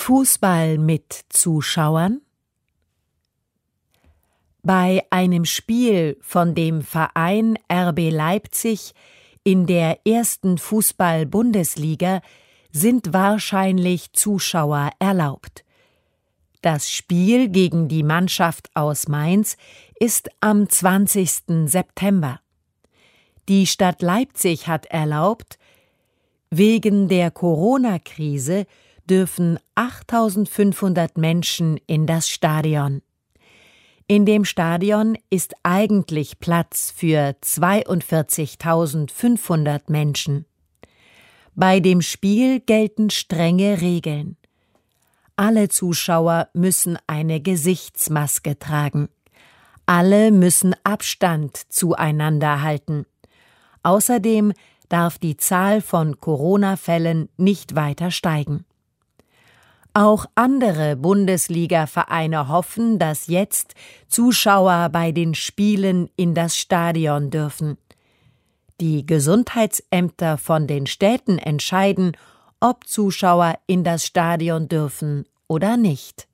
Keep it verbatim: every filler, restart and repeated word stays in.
Fußball mit Zuschauern? Bei einem Spiel von dem Verein R B Leipzig in der ersten Fußball-Bundesliga sind wahrscheinlich Zuschauer erlaubt. Das Spiel gegen die Mannschaft aus Mainz ist am zwanzigsten September. Die Stadt Leipzig hat erlaubt, wegen der Corona-Krise dürfen achttausendfünfhundert Menschen in das Stadion. In dem Stadion ist eigentlich Platz für zweiundvierzigtausendfünfhundert Menschen. Bei dem Spiel gelten strenge Regeln. Alle Zuschauer müssen eine Gesichtsmaske tragen. Alle müssen Abstand zueinander halten. Außerdem darf die Zahl von Corona-Fällen nicht weiter steigen. Auch andere Bundesliga-Vereine hoffen, dass jetzt Zuschauer bei den Spielen in das Stadion dürfen. Die Gesundheitsämter von den Städten entscheiden, ob Zuschauer in das Stadion dürfen oder nicht.